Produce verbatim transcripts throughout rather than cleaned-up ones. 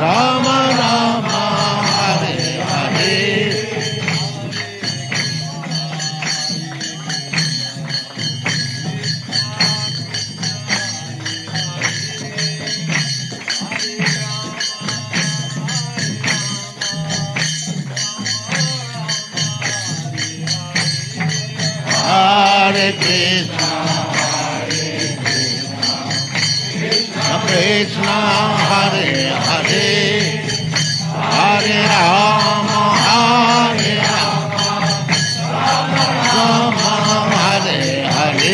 Rama Rama Hare Hare Hare Krishna Krishna Hare Hare Hare Rama Hare Rama Rama Hare Hare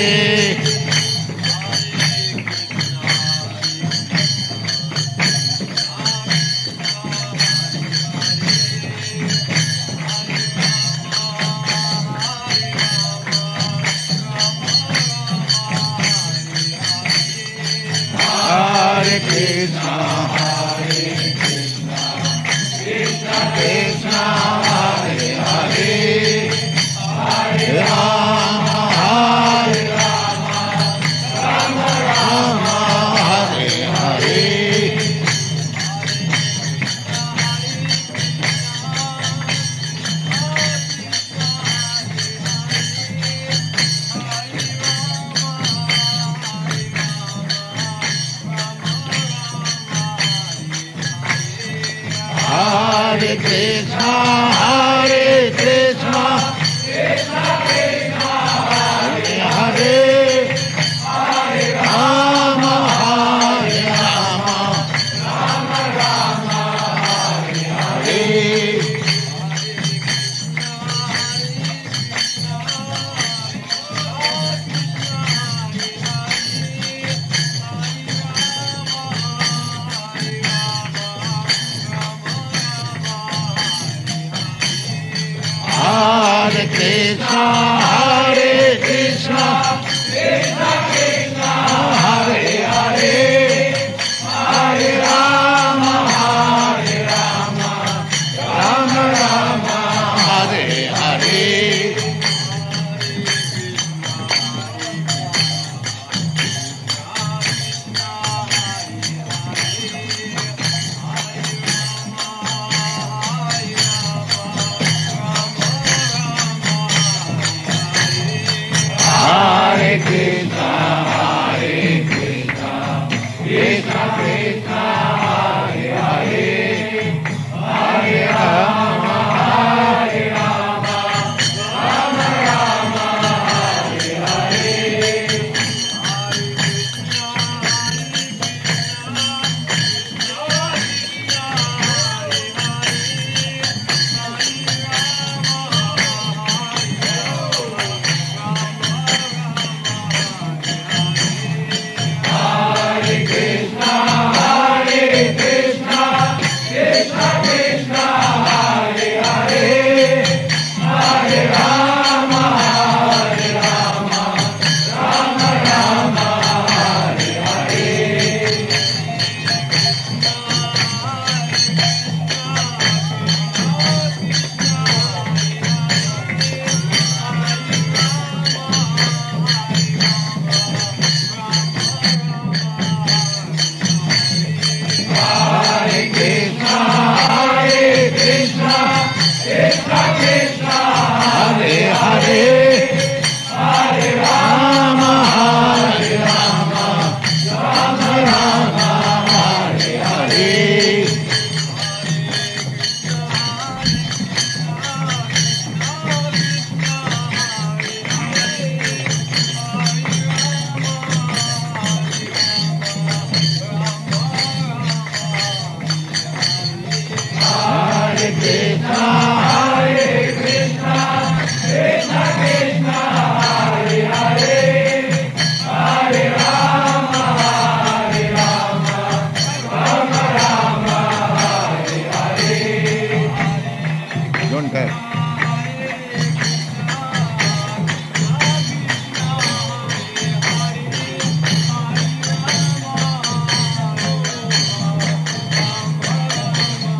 Hare Krishna, Hare Krishna, Krishna Krishna, Hare Hare, Hare Rama, Hare Rama, Rama Rama, Hare Hare. Hare Krishna, Hare Krishna, Krishna Krishna, Hare Hare, Hare Rama, Hare Rama, Rama Rama, Hare Hare. Hare Krishna, Hare Krishna, Krishna Krishna, Hare Hare, Hare Rama, Hare Rama, Rama Rama, Hare Hare. Hare Krishna, Hare Krishna, Krishna Krishna, Hare Hare, Hare Rama, Hare Rama, Rama Rama, Hare Hare.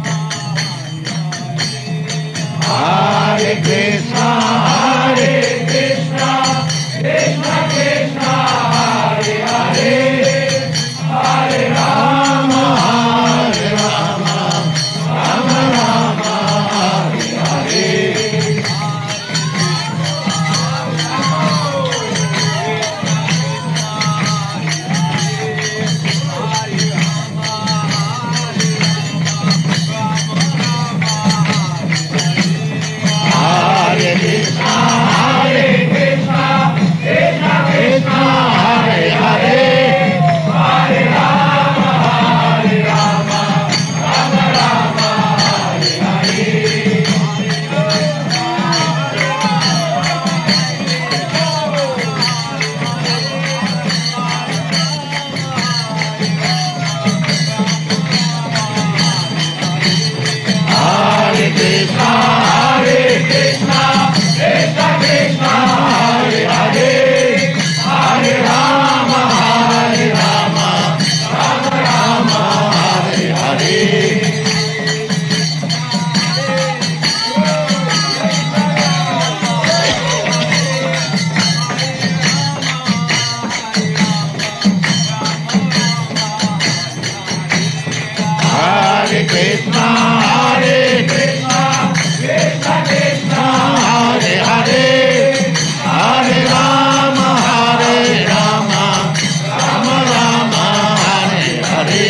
Hare Krishna, Hare Krishna, Hare Krishna, Krishna Krishna, Hare Hare, Hare Rama, Hare Rama, Rama Rama, Hare Hare.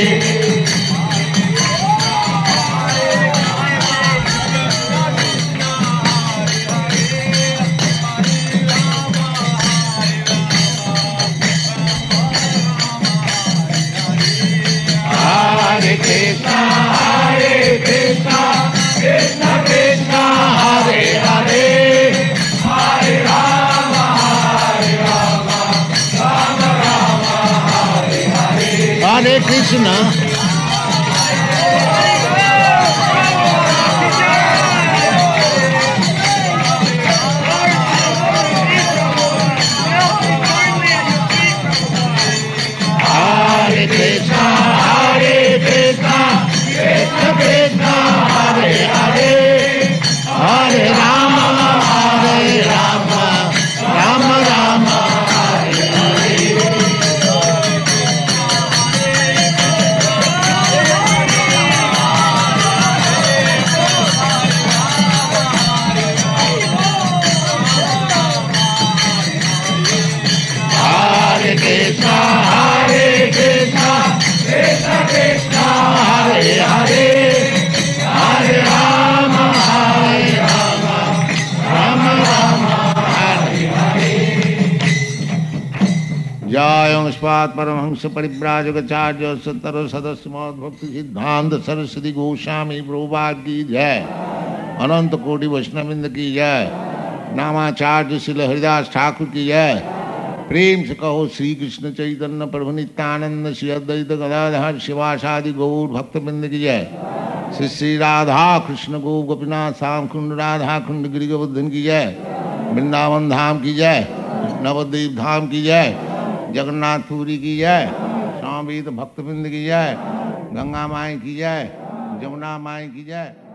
Hare Krishna, Hare Krishna, Krishna Krishna, Hare Hare, Hare Rama, Hare Rama, Rama Rama, Hare Hare. Hare Krishna. Hare Krishna, Hare Krishna, Krishna Krishna, Hare Hare, Hare Rama, Hare Rama, Rama Rama, Hare Hare. Hare Krishna, Hare Krishna, Krishna Krishna, Hare Hare, Hare Rama, Hare Rama, Rama Rama, Hare Hare. जय ओंस्पाद परमहंस परिव्राजकाचार्य सत्तर सदस्य भक्ति सिद्धांत सरस्वती गोस्वामी प्रभुपाद की जय, अनंत कोटि वैष्णववृंद की जय, नामाचार्य श्रील हरिदास ठाकुर की जय। प्रेम से कहो श्री कृष्ण चैतन्य प्रभु नित्यानंद श्री अद्वैत गदाधर शिवासादि गौर भक्तवृंद की जय। श्री श्री राधा कृष्ण गो गोपीनाथ श्याम कुंड राधा कुंड गिरि गोवर्धन की जय। वृंदावन धाम की जय, नवद्वीप धाम की जय, जगन्नाथपुरी की जय, स्वामी भक्तवृंद की जय, गंगा माई की जय, जमुना माई की जय।